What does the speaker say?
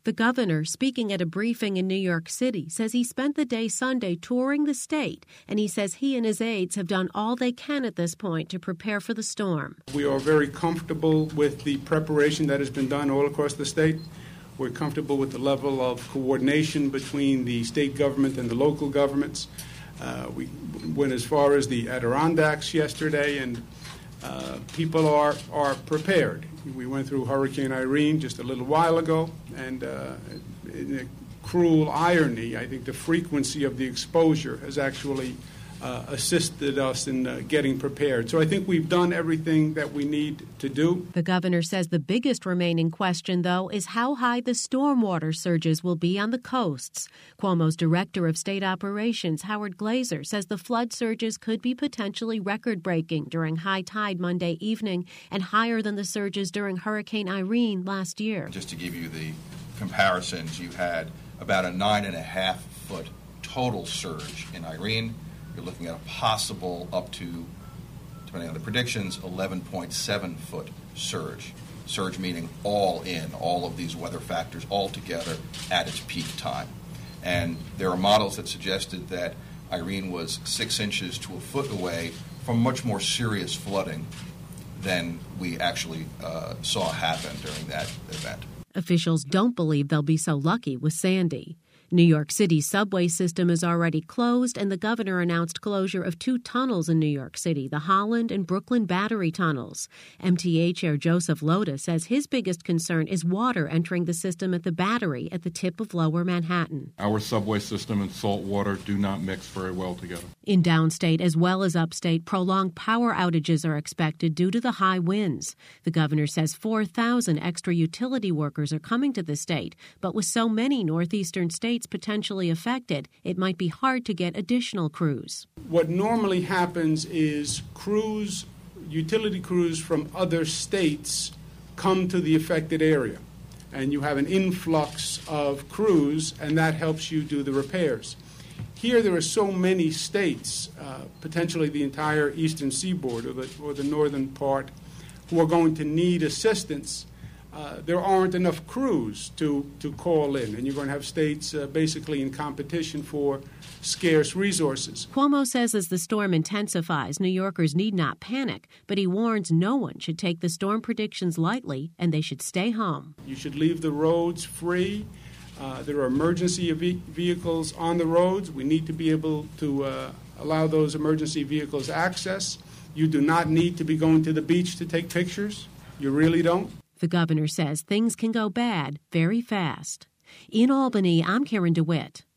The governor, speaking at a briefing in New York City, says he spent the day Sunday touring the state, and he says he and his aides have done all they can at this point to prepare for the storm. We are very comfortable with the preparation that has been done all across the state. We're comfortable with the level of coordination between the state government and the local governments. We went as far as the Adirondacks yesterday, and people are prepared. We went through Hurricane Irene just a little while ago, and in a cruel irony, I think the frequency of the exposure has actually assisted us in getting prepared. So I think we've done everything that we need to do. The governor says the biggest remaining question, though, is how high the stormwater surges will be on the coasts. Cuomo's director of state operations, Howard Glazer, says the flood surges could be potentially record-breaking during high tide Monday evening and higher than the surges during Hurricane Irene last year. Just to give you the comparisons, you had about a 9.5-foot total surge in Irene. You're looking at a possible up to, depending on the predictions, 11.7-foot surge. Surge meaning all in, all of these weather factors all together at its peak time. And there are models that suggested that Irene was 6 inches to a foot away from much more serious flooding than we actually saw happen during that event. Officials don't believe they'll be so lucky with Sandy. New York City's subway system is already closed, and the governor announced closure of 2 tunnels in New York City, the Holland and Brooklyn Battery tunnels. MTA Chair Joseph Lota says his biggest concern is water entering the system at the Battery at the tip of Lower Manhattan. Our subway system and salt water do not mix very well together. In downstate as well as upstate, prolonged power outages are expected due to the high winds. The governor says 4,000 extra utility workers are coming to the state, but with so many northeastern states potentially affected, it might be hard to get additional crews. What normally happens is utility crews from other states come to the affected area, and you have an influx of crews, and that helps you do the repairs. Here there are so many states, potentially the entire eastern seaboard or the northern part, who are going to need assistance. There aren't enough crews to call in, and you're going to have states basically in competition for scarce resources. Cuomo says as the storm intensifies, New Yorkers need not panic, but he warns no one should take the storm predictions lightly and they should stay home. You should leave the roads free. There are emergency vehicles on the roads. We need to be able to allow those emergency vehicles access. You do not need to be going to the beach to take pictures. You really don't. The governor says things can go bad very fast. In Albany, I'm Karen DeWitt.